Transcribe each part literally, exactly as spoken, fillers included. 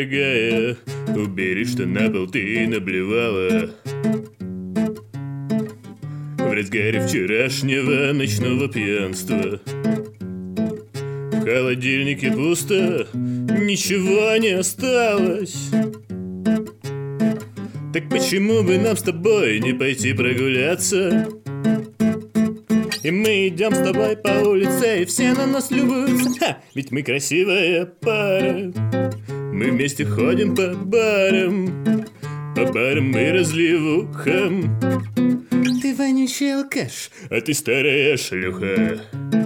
дорогая, убери, что на пол ты наблевала. В разгаре вчерашнего ночного пьянства. В холодильнике пусто, ничего не осталось. Так почему бы нам с тобой не пойти прогуляться? И мы идем с тобой по улице, и все на нас любуются. Ха! Ведь мы красивая пара. Мы вместе ходим по барам, по барам и разливухам. Ты вонючий алкаш, а ты старая шлюха.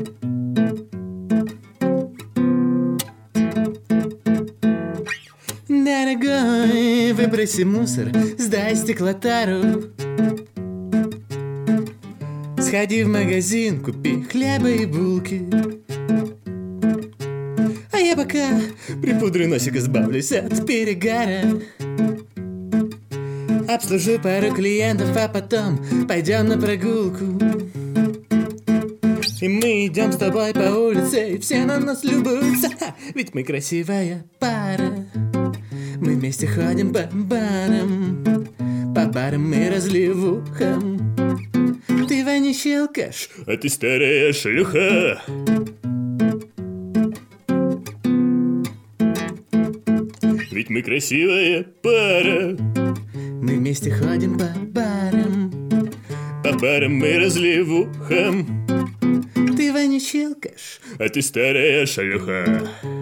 Дорогой, выброси мусор, сдай стеклотару. Сходи в магазин, купи хлеба и булки. А я пока припудрю носик, избавлюсь от перегара. Обслужу пару клиентов, а потом пойдем на прогулку. И мы идем с тобой по улице, и все на нас любуются. Ха! Ведь мы красивая пара. Мы вместе ходим по барам, по барам и разливухам. Ты вонючий алкаш, а ты старая шлюха. Ведь мы красивая пара. Мы вместе ходим по барам, по барам и разливухам. Ты вонючий алкаш, а ты старая шлюха.